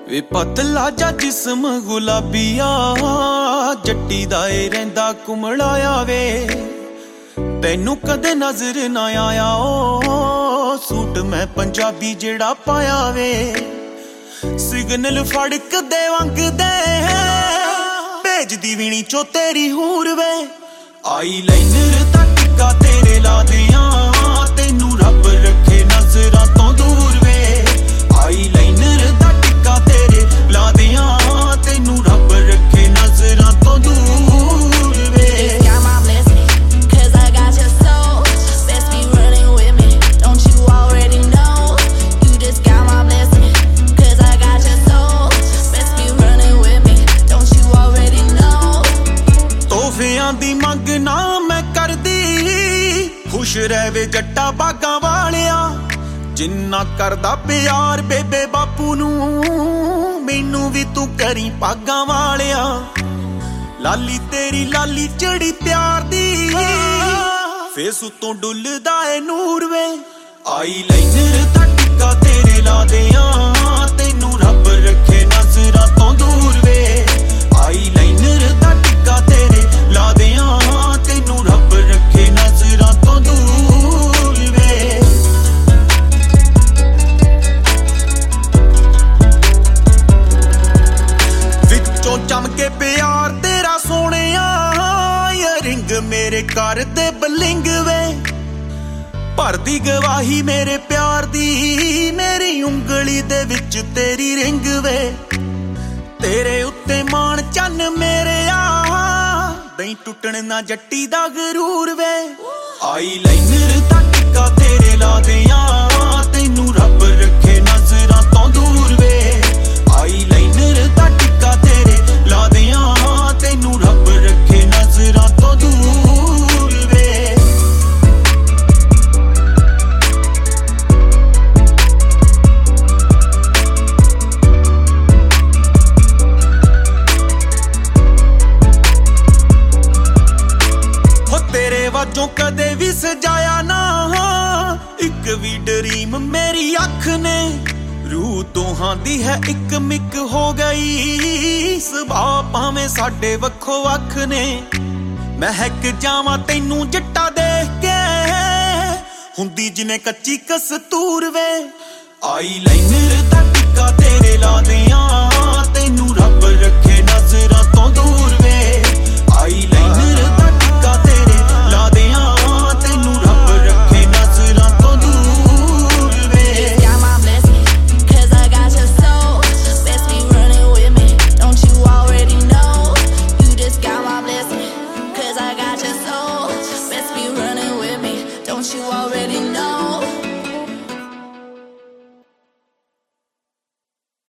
वे पतला जा जिस्म गुलाबिया जट्टी दा ए रहिंदा कुमलाया वे तैनू कदे नजर ना आया ओ सूट मैं पंजाबी जेड़ा पाया वे सिग्नल फड़क दे वंगदे भेजदी वीणी चो तेरी हूर वे आई लाइनर दा टिक्का तेरे ला दियां तैनू रब रखे नजरां तो दूर वे आई लाइनर दा टिक्का तेरे ला दियां तैनू रब रखे नजरां तो दूर वे दी मंग ना मैं कर दी खुश रहवे जट्टा बागां वालिया जिन्ना करदा प्यार बेबे बापू नू मैनू भी तू करी पागां वालिया लाली तेरी लाली चढ़ी प्यार दी फेस उतों डुलदा ए नूर वे आई लाइनर दा टिक्का तेरे ला दियां तैनू रब रखे नजरां तो दूर वे आई लाइनर दा टिक्का तेरे ला दियां तैनू रब रखे नजरां तो दूर वे विचों चमके प्यार तेरा सोहणिया रिंग मेरे घर दे बलिंग वे भरदी गवाही मेरे प्यार दी मेरी उंगली दे विच तेरी रिंग वे तेरे उत्ते मान चन्न मेरे दई टुटण ना जट्टी दा गरूर वे आई लाइनर दा टिक्का तेरे ला दियां तैनू रब रखे नजरां तो दूर वे आई लाइनर दा टिक्का तेरे ला दियां तैनू रब रखे नजरां तो दूर वे जो कदे भी सजाया ना एक भी ड्रीम मेरी अख ने रूह दोहां दी है एक मिक हो गई सुभाव भावें साडे वखो वख ने महक जावां तैनू जट्टा देख के हुंदी जिवें कच्ची कस्तूर वे आई लाइनर दा टिक्का तेरे ला दियां